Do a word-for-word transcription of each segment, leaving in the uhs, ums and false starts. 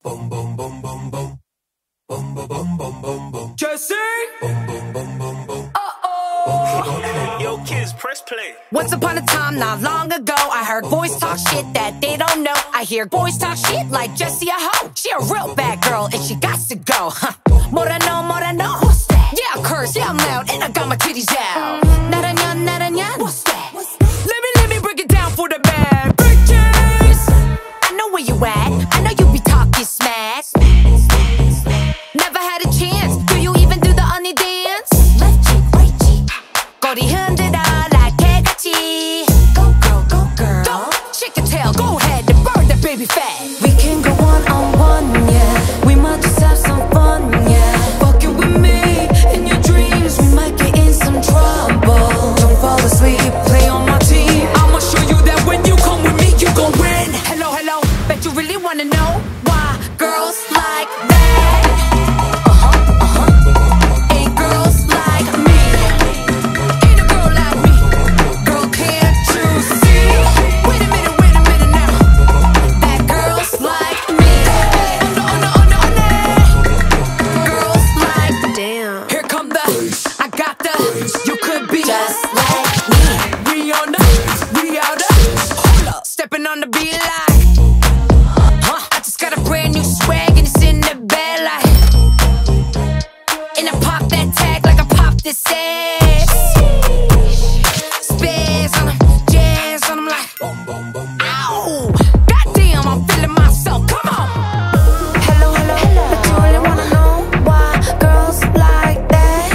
Boom, boom, boom, boom, boom. Boom, boom, boom, boom, boom, boom. Jesse! Boom, boom, boom, boom, boom. Uh-oh! Yo, kids, press play. Once upon a time, not long ago, I heard boys talk shit that they don't know. I hear boys talk shit like Jessie a hoe. She a real bad girl and she got to go. Huh? Moreno, moreno. What's that? Yeah, I curse, yeah, I'm loud, and I got my titties out. Naranya, naranya. What's that? Let me, let me break it down for the bad bitches. I know where you at. I know you be talking smack. Never had a chance. Do you even do the honey dance? Left cheek, right cheek. 꼬리 흔들어 like 개같이. Go girl, go girl. Go, shake your tail, go ahead and burn that baby fat. We can go one on one, yeah. We might just have some fun, yeah. Fucking with me in your dreams, we might get in some trouble. Don't fall asleep, play on my team. I'ma show you that when you come with me, you gon' win. Hello, hello. Bet you really wanna know why girls like that. You could be just like me. We on the, we out the. Hold up, Stepping on the beat like, huh? I just got a brand new swag and it's in the bed like, and I pop that tag like I popped this ass. Spaz on 'em, jazz on 'em like, ow! Goddamn, I'm feeling myself. Come on. Hello, hello, hello. But you really wanna know why girls like that?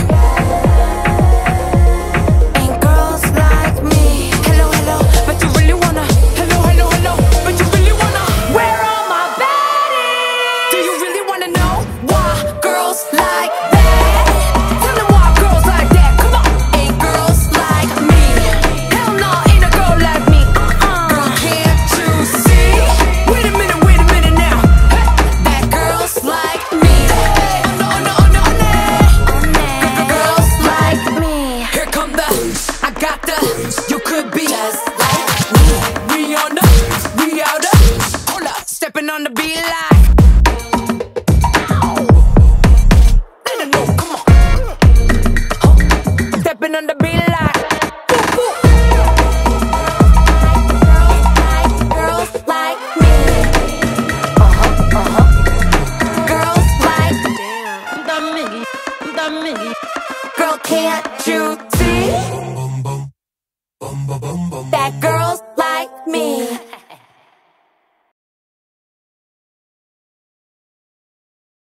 Ain't girls like me? Hello, hello, but you really wanna. Hello, hello, hello, but you really wanna. Where are my baddies? Do you really wanna know why girls like that? Tell me why girls like that. Come on, ain't girls like me? Hell no, ain't a girl like me. Uh-uh. Girl, can't you see? Wait a minute, wait a minute now. Hey, that girls like me. Oh no, oh no, oh no, oh no. Girls like me. here come the. I got the. You could be Just like me. We on the, we out the. Hold up, stepping on the beat like.